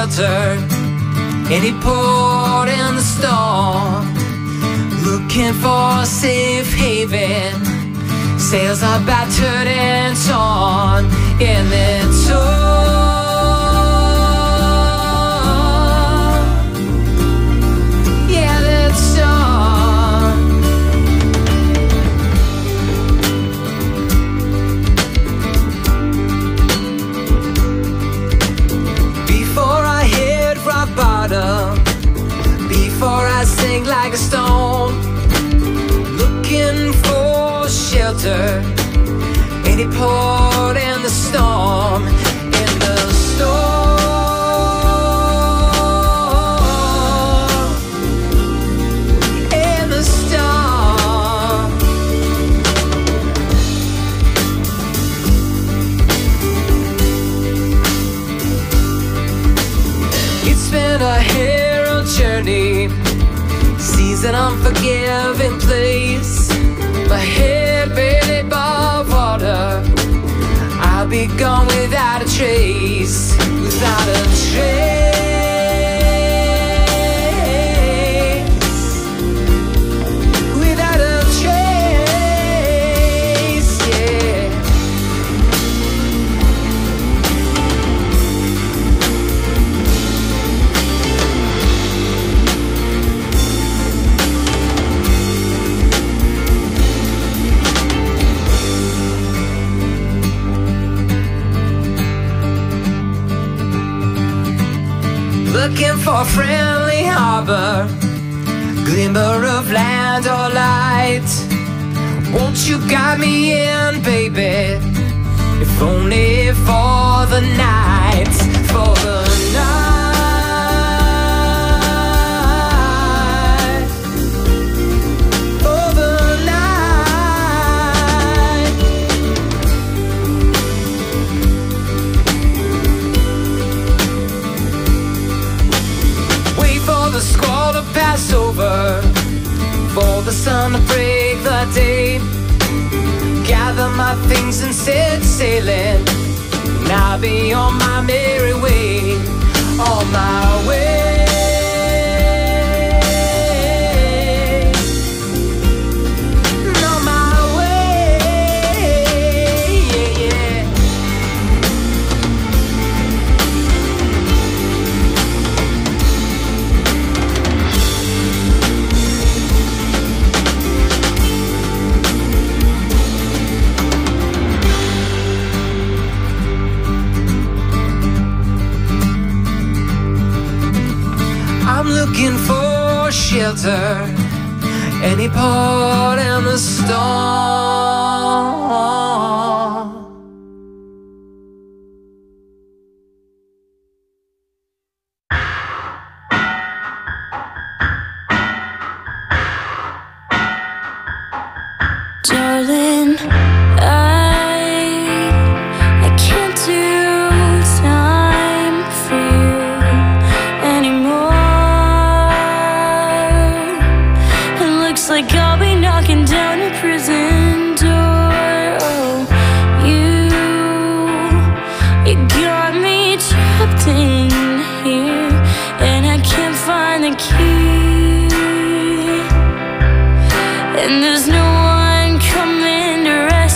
shelter, any port in the storm, looking for a safe haven. Sails are battered and torn in their torn. Yeah, they're torn. Before I hit rock bottom, before I sink like a stone, looking for shelter, any port in the storm, in the storm, in the storm. It's been a hero journey, seas an unforgiving place. My head barely above water, I'll be gone without a trace, without a trace, without a trace, yeah. Looking for a friendly harbor, glimmer of land or light. Won't you guide me in, baby, if only for the night, for the night, for the night. Wait for the squall to pass over, for the sun to break the day. Gather my things and set sailing, and I'll be on my merry way, on my way. On my way, yeah, yeah. I'm looking for shelter, any port in the storm. Darling, I can't do time for you anymore. It looks like I'll be knocking down your prison door. Oh, you got me trapped in here, and I can't find the key. And there's no one coming to rescue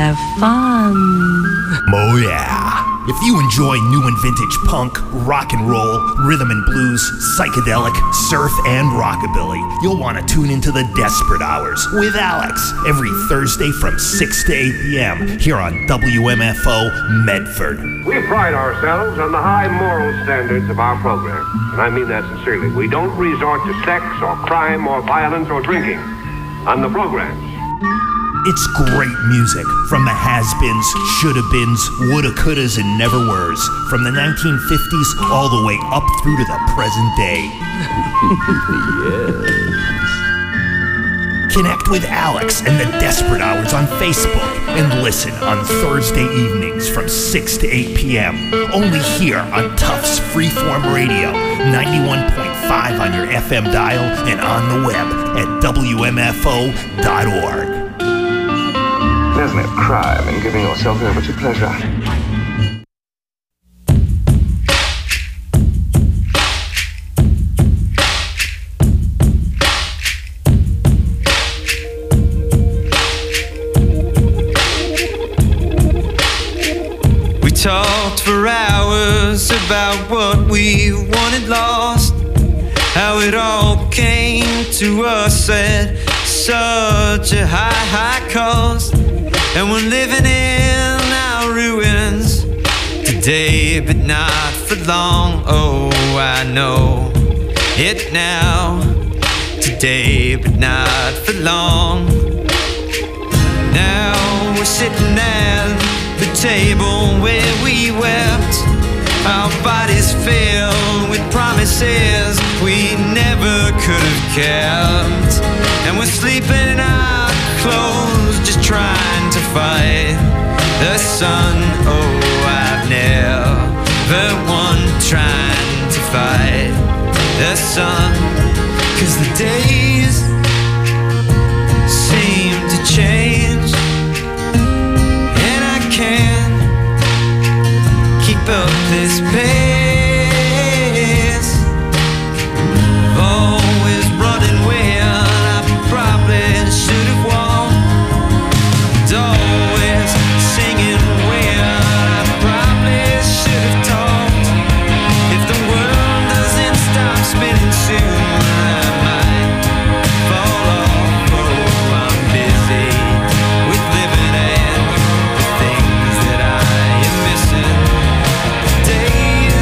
have fun. Oh yeah. If you enjoy new and vintage punk, rock and roll, rhythm and blues, psychedelic, surf, and rockabilly, you'll want to tune into the Desperate Hours with Alex every Thursday from 6 to 8 p.m. here on WMFO Medford. We pride ourselves on the high moral standards of our program, and I mean that sincerely. We don't resort to sex or crime or violence or drinking on the programs. It's great music from the has-beens, shoulda-beens, woulda-couldas, and never-weres, from the 1950s all the way up through to the present day. Yes. Connect with Alex and the Desperate Hours on Facebook and listen on Thursday evenings from 6 to 8 p.m. only here on Tufts Freeform Radio, 91.5 on your FM dial and on the web at WMFO.org. There's no crime in giving yourself over to pleasure. We talked for hours about what we wanted lost, how it all came to us at such a high cost. And we're living in our ruins today, but not for long. Oh, I know it now. Today, but not for long. Now we're sitting at the table where we wept, our bodies filled with promises we never could have kept. And we're sleeping in our clothes, just trying to fight the sun. Oh, I've never won trying to fight the sun. 'Cause the days seem to change, and I can't keep up this pace. Always running when I probably should have walked. Always singing when I probably should have talked. If the world doesn't stop spinning soon, I might fall off. Oh, I'm busy with living and the things that I am missing. Days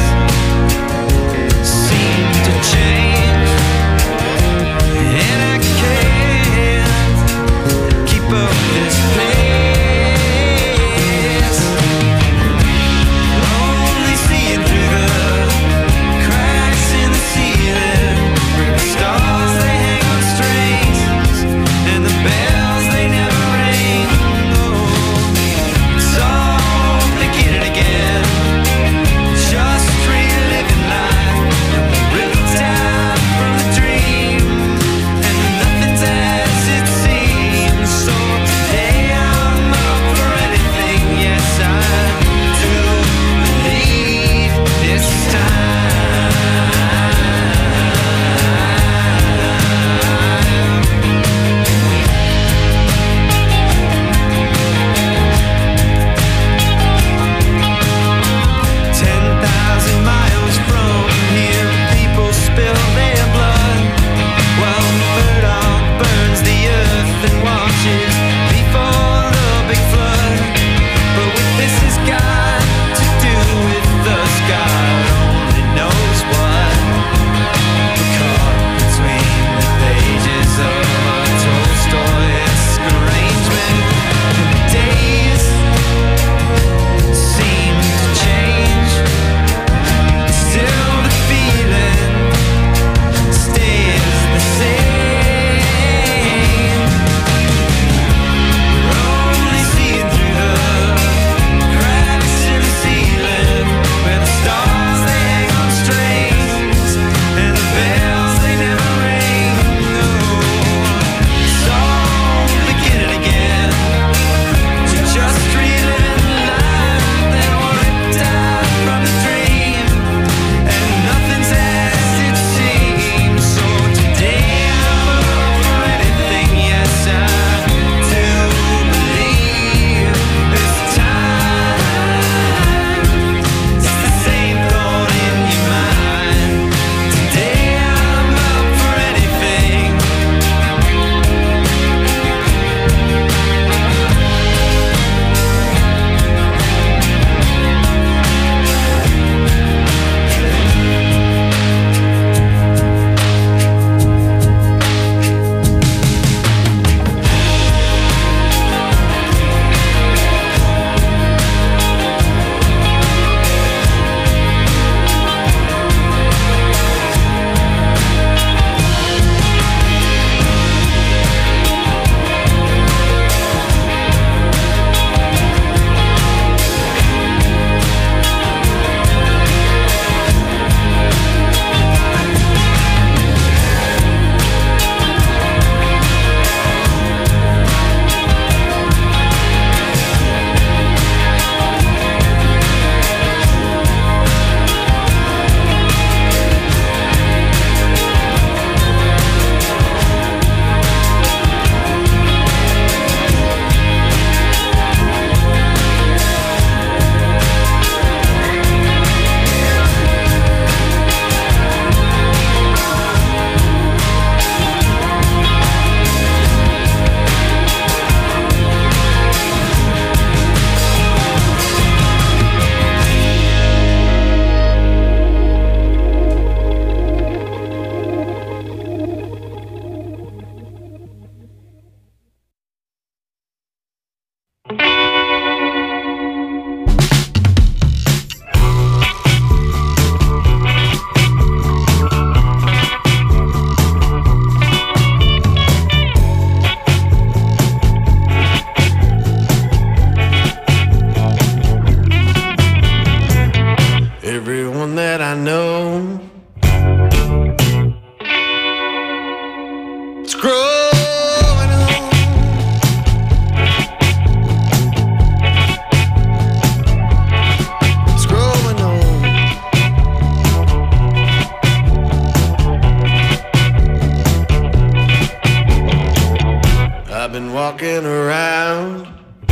walking around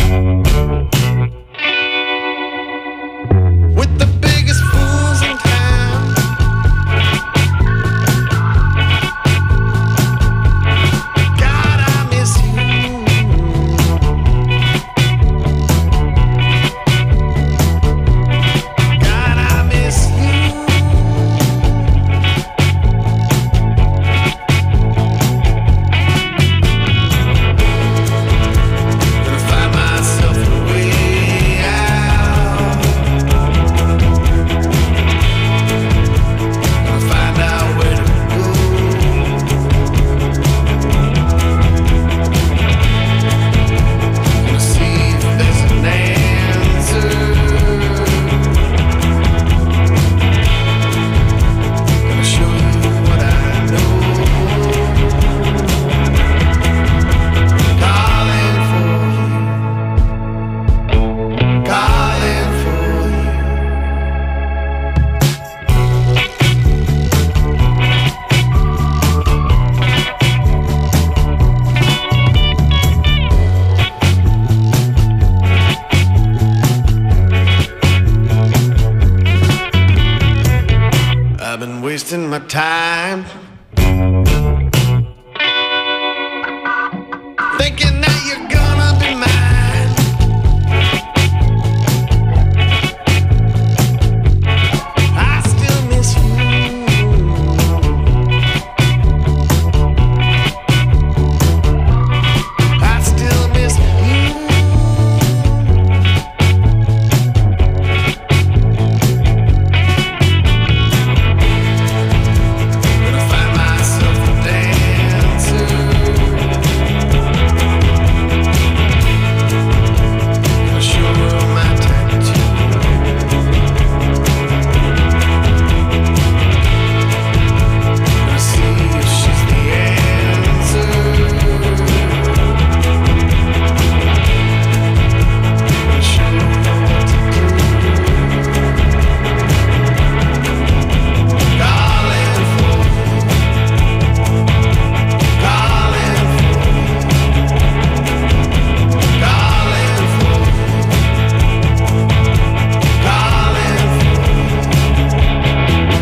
with the biggest fools in town. God, I miss you. God, I miss you. Gonna find myself a way out. Gonna find out where to go. Gonna see if there's an answer. Gonna show you what I know. Calling for you. Calling for you. I've been wasting my time thinking that you're gonna be mine. I still miss you. I still miss you. Gonna find myself a dancer. Gonna show her my tattoo. Gonna see if she's the answer. Gonna show her what to do. Calling for you. Calling for you. Calling for you. Calling for you.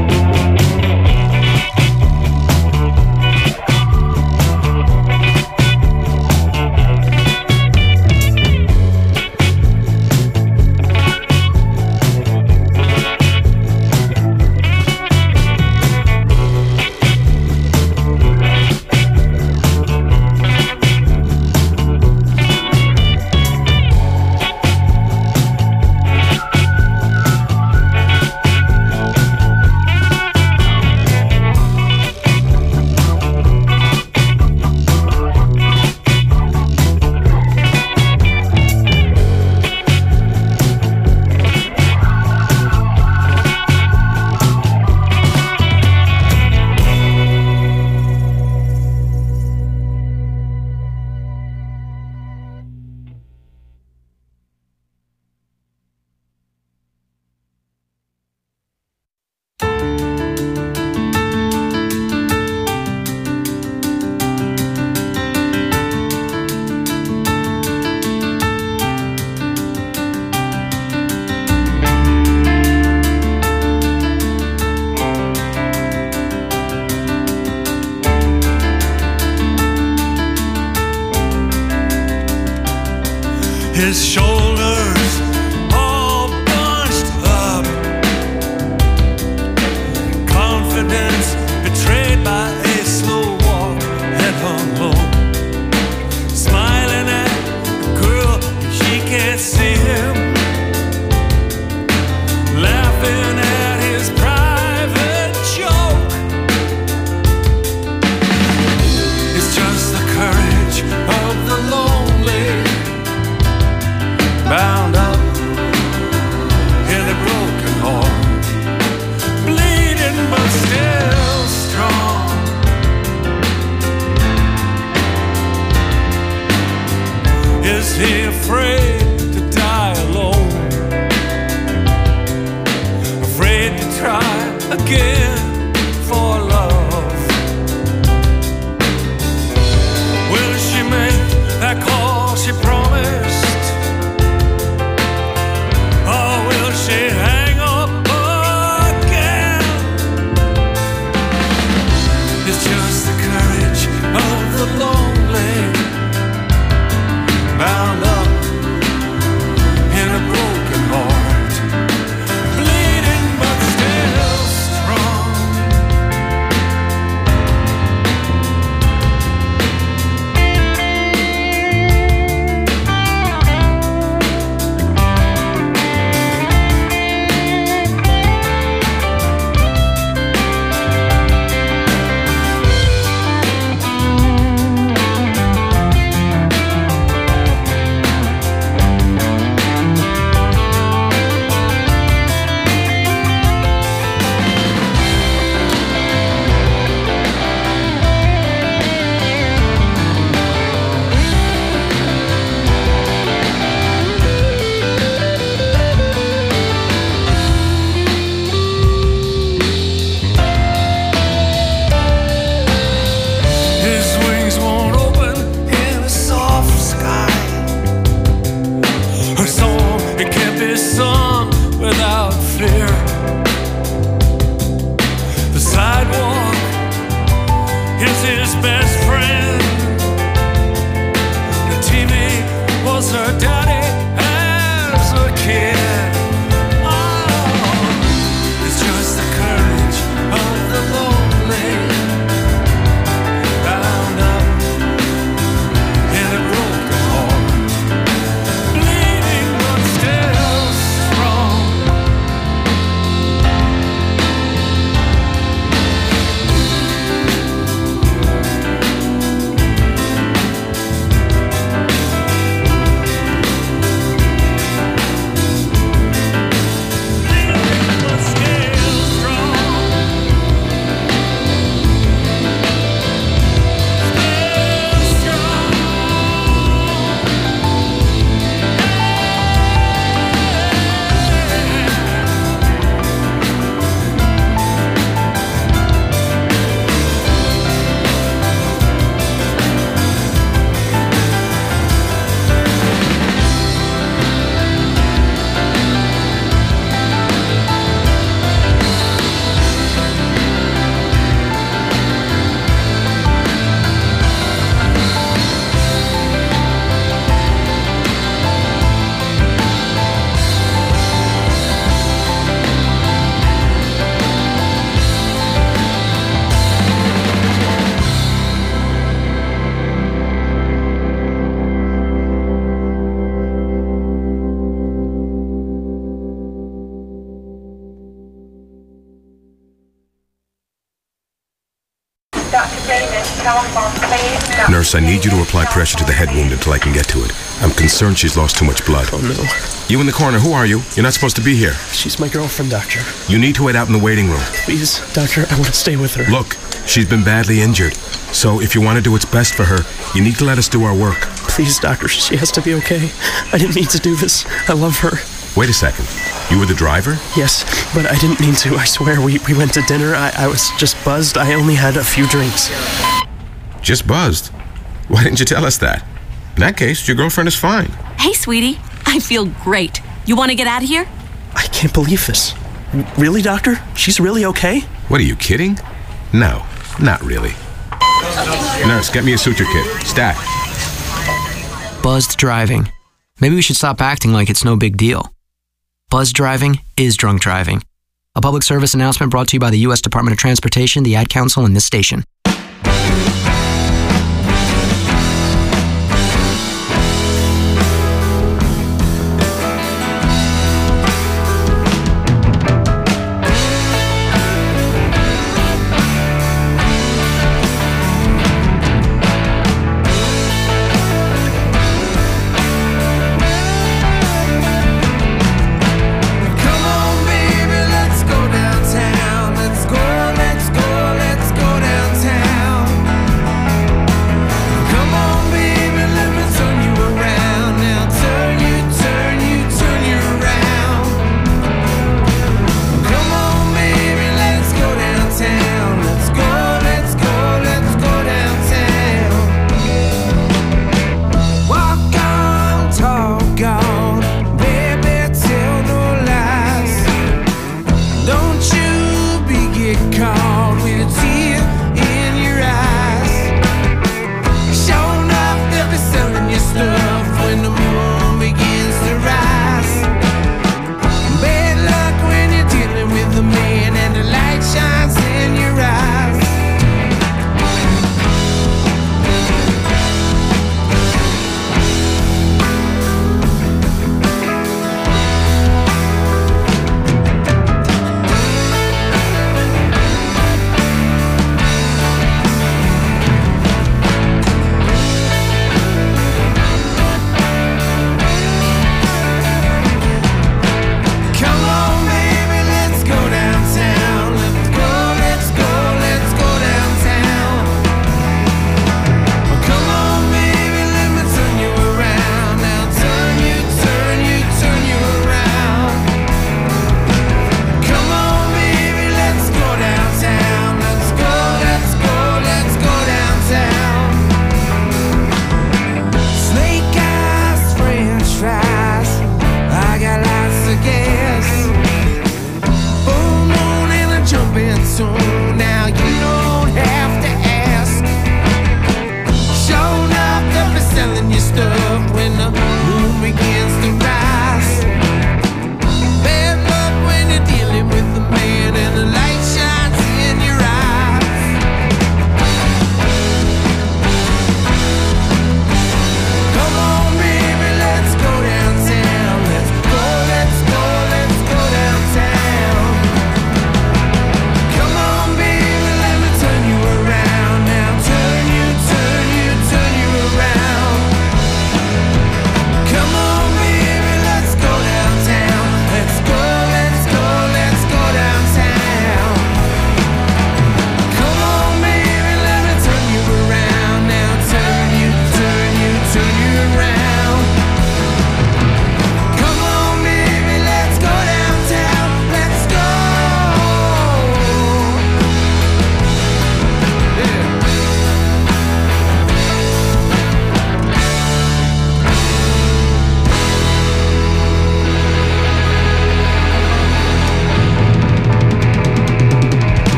His shoulders all bunched up, confidence betrayed by a slow walk, head hung low, smiling at the girl, she can't see him, laughing at his private joke. It's just the courage of the lonely kid. Oh, it's just the courage of the lonely, bound up in a broken heart, bleeding but still strong. Nurse, I need you to apply pressure to the head wound until I can get to it. I'm concerned she's lost too much blood. Oh, no. You in the corner, who are you? You're not supposed to be here. She's my girlfriend, doctor. You need to wait out in the waiting room. Please, doctor, I want to stay with her. Look, she's been badly injured. So if you want to do what's best for her, you need to let us do our work. Please, doctor, she has to be okay. I didn't mean to do this. I love her. Wait a second. You were the driver? Yes, but I didn't mean to. I swear, we went to dinner. I was just buzzed. I only had a few drinks. Just buzzed? Why didn't you tell us that? In that case, your girlfriend is fine. Hey, sweetie. I feel great. You want to get out of here? I can't believe this. Really, doctor? She's really okay? What, are you kidding? No, not really. Nurse, get me a suture kit. Stat. Buzzed driving. Maybe we should stop acting like it's no big deal. Buzzed driving is drunk driving. A public service announcement brought to you by the U.S. Department of Transportation, the Ad Council, and this station. Let's go downtown.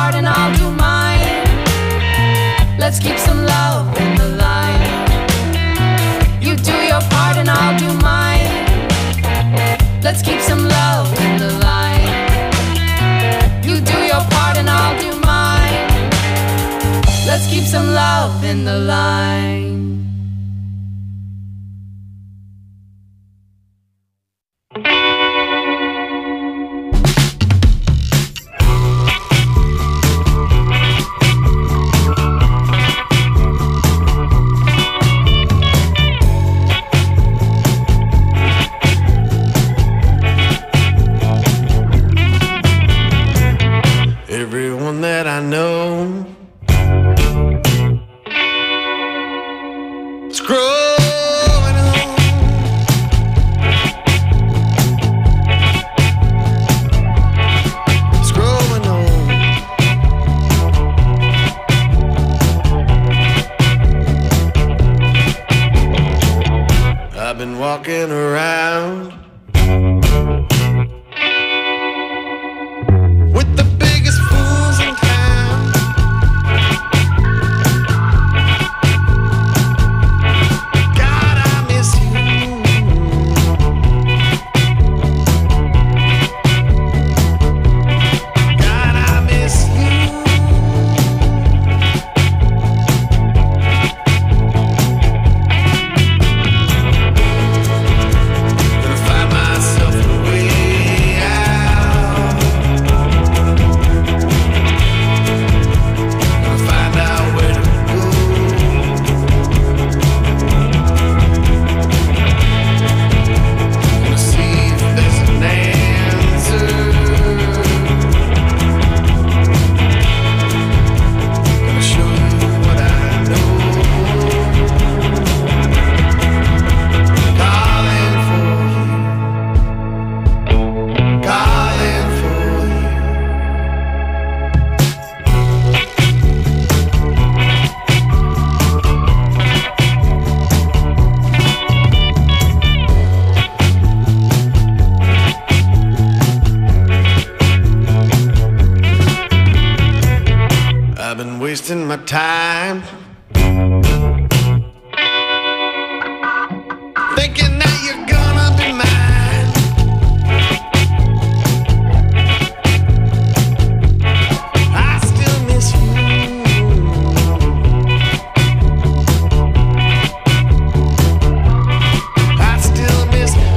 part and I'll do mine. Let's keep some love in the line. You do your part and I'll do mine. Let's keep some love in the line. You do your part and I'll do mine. Let's keep some love in the line. Everyone that I know is growing old. It's growing old. I've been walking around with the biggest fools in town. God, I miss you. God, I miss you. Gonna find myself a way out. Gonna find out where to go. Gonna see if there's an answer. Gonna show you what I know. Calling for you. Calling for you. I've been wasting my time thinking that you're gonna be mine. I still miss you. I still miss you.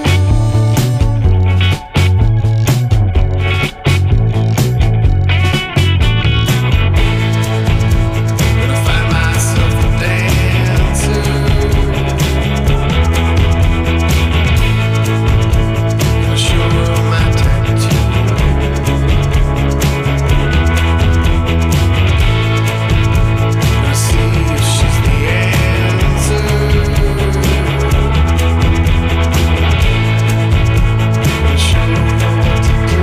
Gonna find myself a dancer. Gonna show her my tattoo. Gonna see if she's the answer. Gonna show her what to do.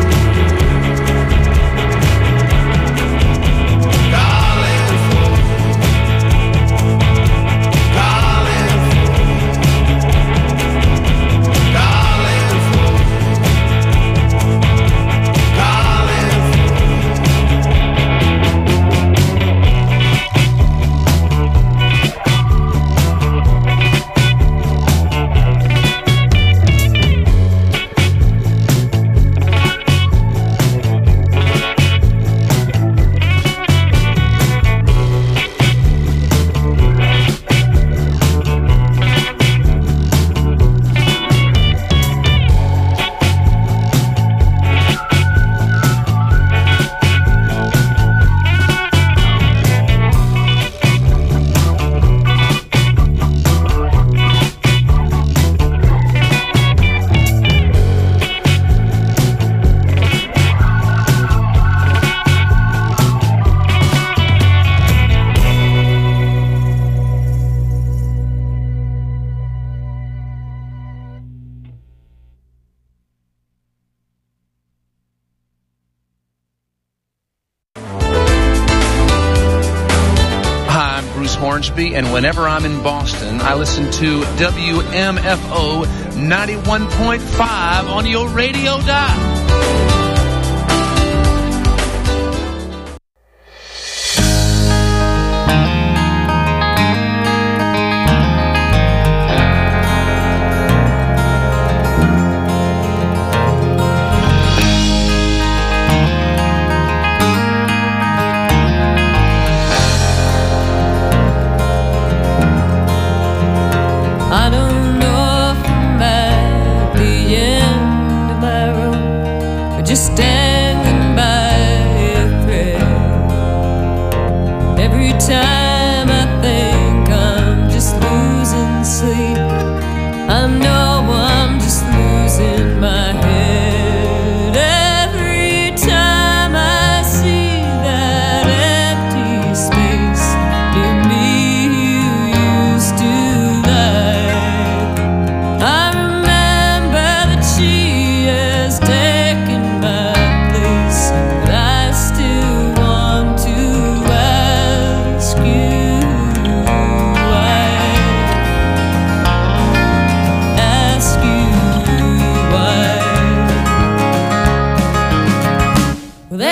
Calling for you. Calling for you. Calling for you. Calling for you. Hi, I'm Bruce Hornsby, and whenever I'm in Boston, I listen to WMFO 91.5 on your radio dial.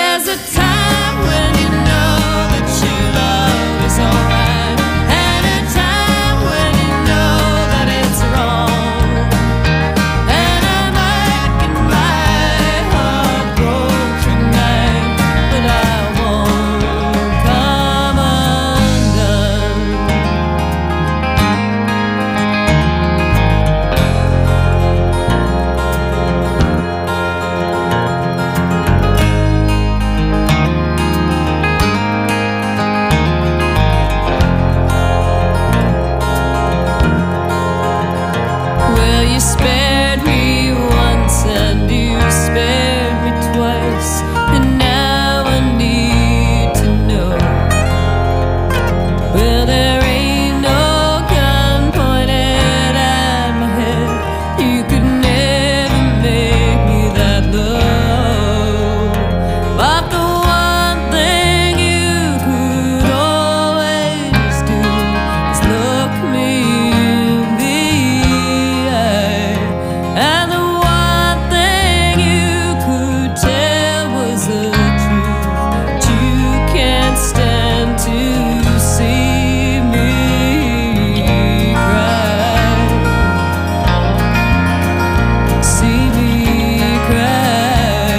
There's a time when you know that your love is alright, and a time when you know that it's wrong. And I'm aching my heart broke tonight, but I won't come undone. Well, you spared me once and you spared me twice, and now I need to know. Well, there ain't no gun pointed at my head. You could never make me that low. But the one thing you could always do is look me in the eye. And the one thing you could tell was the truth. But you can't stand to see me cry. See me cry.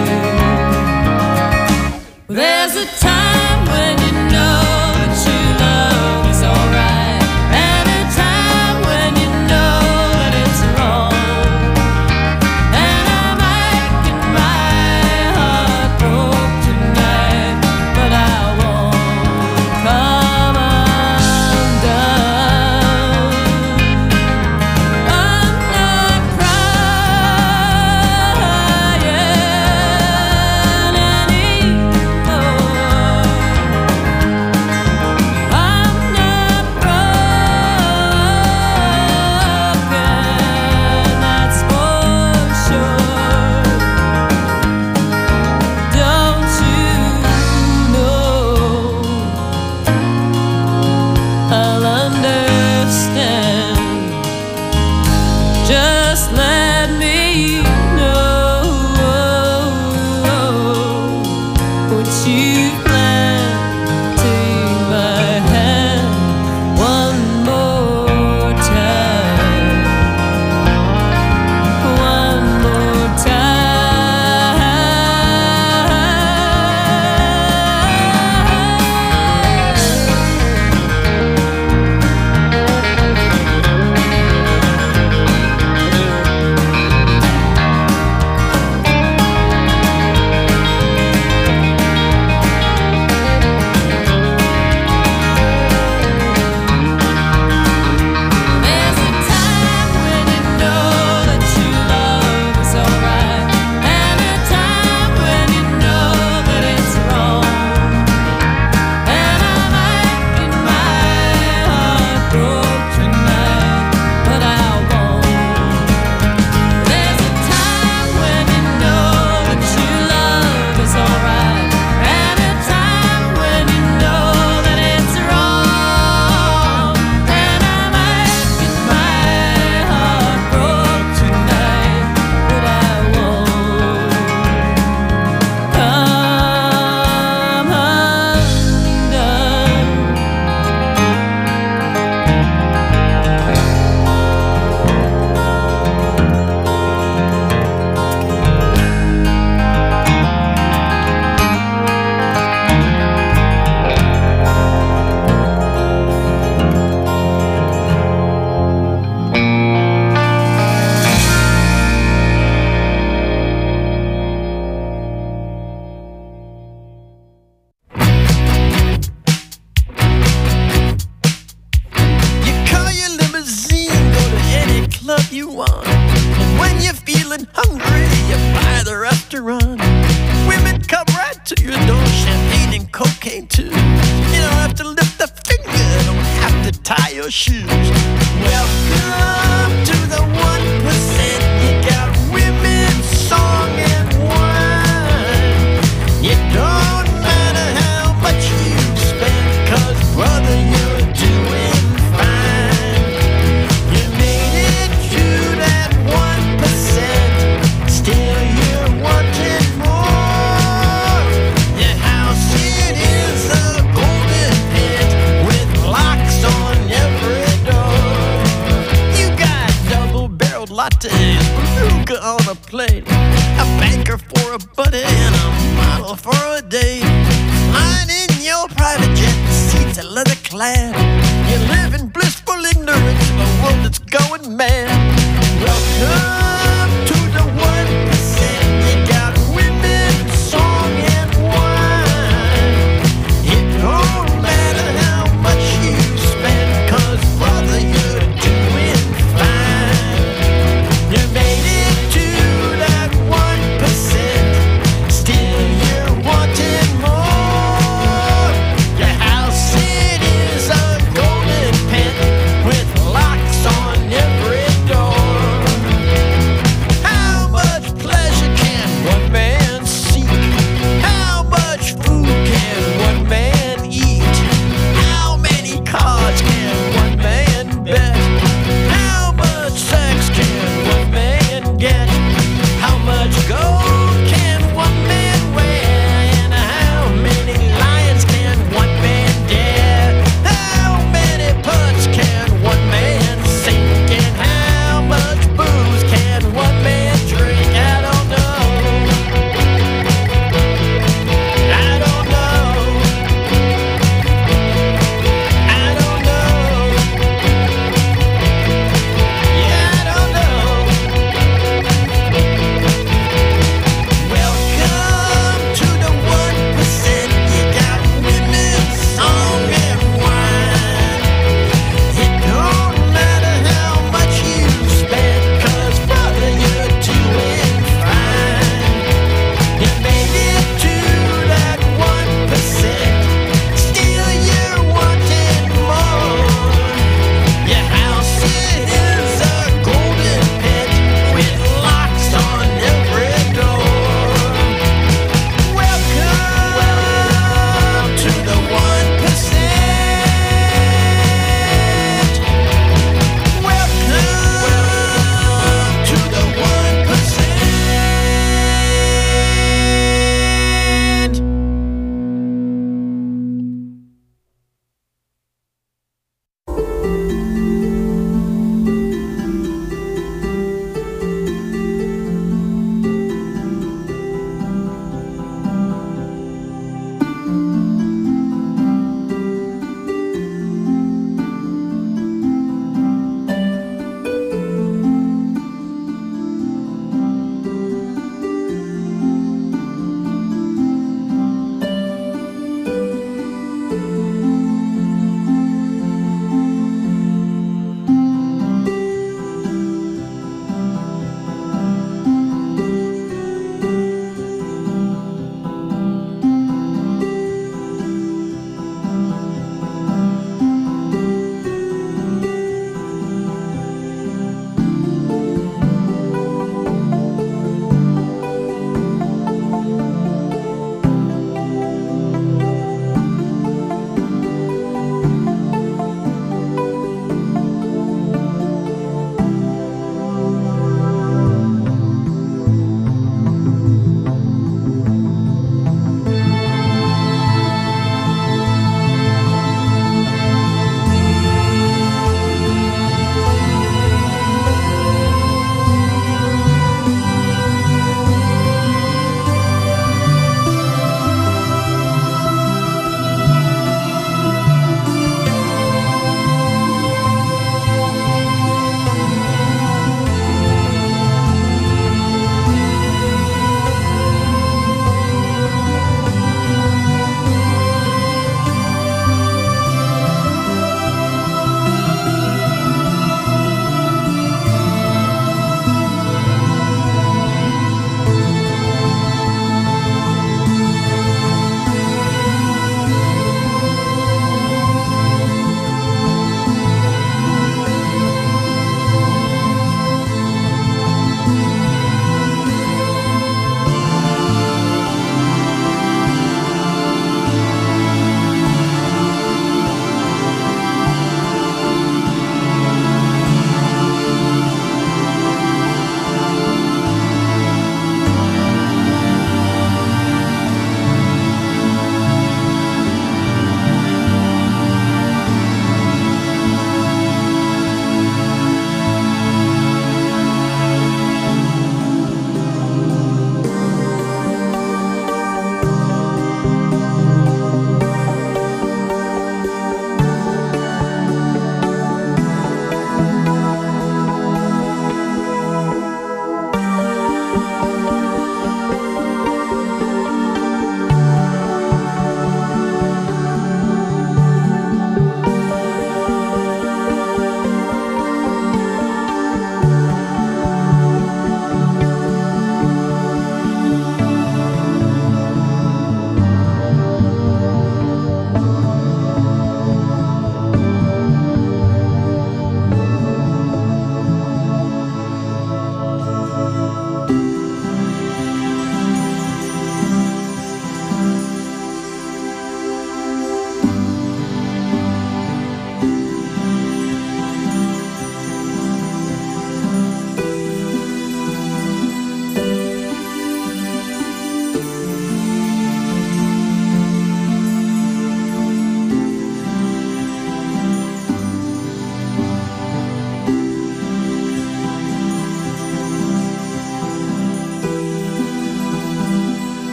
There's a time when you know that your love is alright, and a time when you know that it's wrong. And I'm aching my heart broke tonight, but I won't come undone. I'm not crying anymore. I'm not broken, that's for sure. Don't you know I'll understand? Just let me know what you plan. Take my hand one more time. One more There's a time when you know that your love is alright, and a time when you know that it's wrong. And I'm aching my heart broke tonight, but I won't. There's a time when you know that your love is alright, and a time when you know that it's wrong. And I'm aching my heart broke tonight, but I won't come You call your limousine, go to any club you want. And when you're feeling hungry, you buy the restaurant. Women come right to your door, champagne and cocaine too. You don't have to lift a finger, don't have to tie your shoes. Welcome to the 1%. You got women, song and wine. You don't matter how much you spend, 'cause brother, you're doing fine. You made it to that 1%. Still you're wanting more. travel for a day. Lying in your private jet, seats are leather clad. You live in blissful ignorance of a world that's going mad. Welcome to the 1%. You got women, song, and wine. It don't matter how much you spend, 'cause brother, you're doing fine. You made it to that 1%. Still you're wanting more. Your house, it is a golden pen with locks on every door.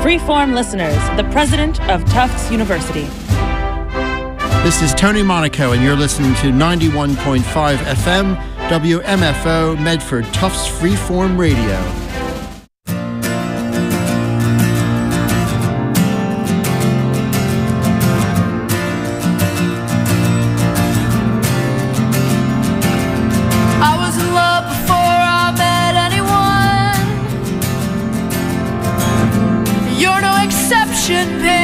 Freeform listeners, the president of Tufts University. This is Tony Monaco, and you're listening to 91.5 FM, WMFO, Medford, Tufts Freeform Radio. I was in love before I met anyone. You're no exception, babe.